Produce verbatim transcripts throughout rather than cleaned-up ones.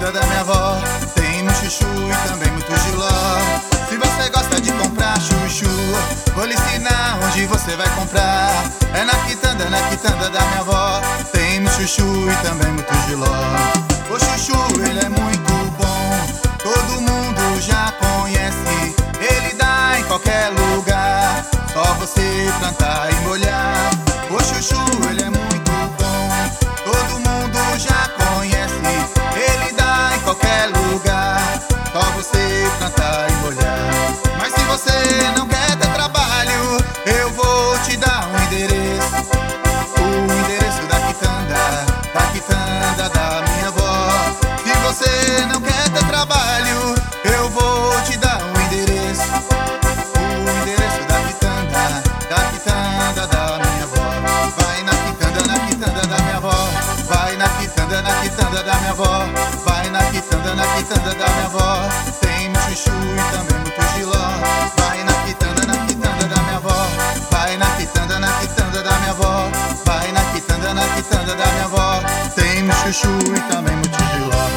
quitanda da minha avó tem muito chuchu e também muito giló. Se você gosta de comprar chuchu, vou lhe ensinar onde você vai comprar. É na quitanda, na quitanda da minha avó tem muito chuchu e também muito giló. O chuchu, ele é muito bom, todo mundo já conhece. Ele dá em qualquer lugar, só você plantar e molhar. O chuchu, ele é muito bom, todo mundo já conhece. Ele dá em qualquer lugar, só você plantar e molhar. Mas se você não quer ter trabalho, eu vou te dar um endereço. O endereço da quitanda, da quitanda da minha avó. Se você não quer ter trabalho, eu vou te dar um endereço. O endereço da quitanda, da quitanda da minha avó. Vai na quitanda, na quitanda da minha avó. Vai na quitanda, na quitanda da minha avó. Vai na quitanda, na quitanda da minha avó. Tem muito chuchu e também muito giló. Vai na quitanda, na quitanda da minha avó. Vai na quitanda, na quitanda da minha avó. Vai na quitanda, na quitanda da minha avó. Tem muito chuchu e também muito giló.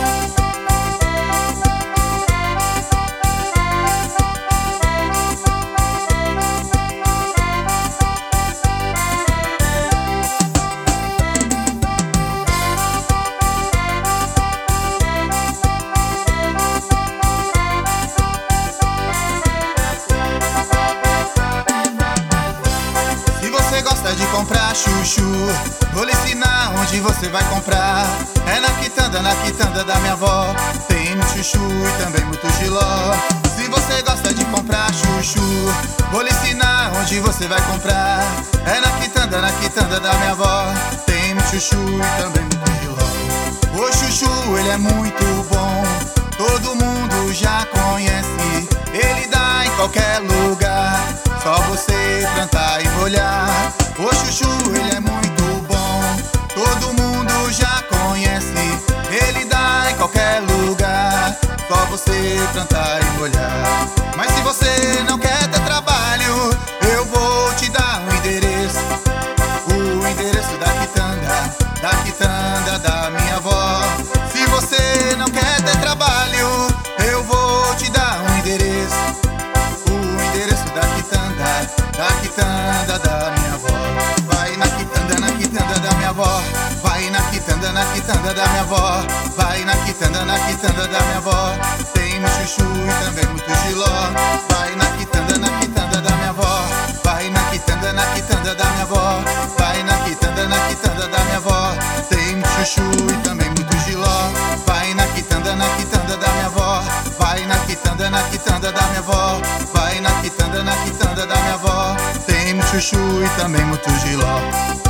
Gosta de comprar chuchu, vou lhe ensinar onde você vai comprar. É na quitanda, na quitanda da minha avó tem muito chuchu e também muito giló. Se você gosta de comprar chuchu, vou lhe ensinar onde você vai comprar. É na quitanda, na quitanda da minha avó tem muito chuchu e também muito giló. O chuchu, ele é muito bom, todo mundo já conhece. Ele dá em qualquer lugar, só você plantar e molhar. O chuchu, ele é muito bom, todo mundo já conhece. Ele dá em qualquer lugar, só você plantar e molhar. Mas se você não quer ter trabalho, eu vou te dar um endereço. O endereço da quitanda, da quitanda da minha avó. Se você não quer ter trabalho, eu vou te dar um endereço. O endereço da quitanda, da quitanda da minha avó. Vai na quitanda, na quitanda da minha avó. Vai na quitanda, na quitanda da minha avó. Vai na quitanda, na quitanda da minha avó. Tem muito chuchu e também muito giló. Vai na quitanda, na quitanda da minha avó. Vai na quitanda, na quitanda da minha avó. Vai na quitanda, na quitanda da minha avó. Tem muito chuchu e também muito giló. Vai na quitanda, na quitanda da minha avó. Vai na quitanda, na quitanda da minha avó. Vai na quitanda, na quitanda da minha avó. Tem muito chuchu e também muito giló.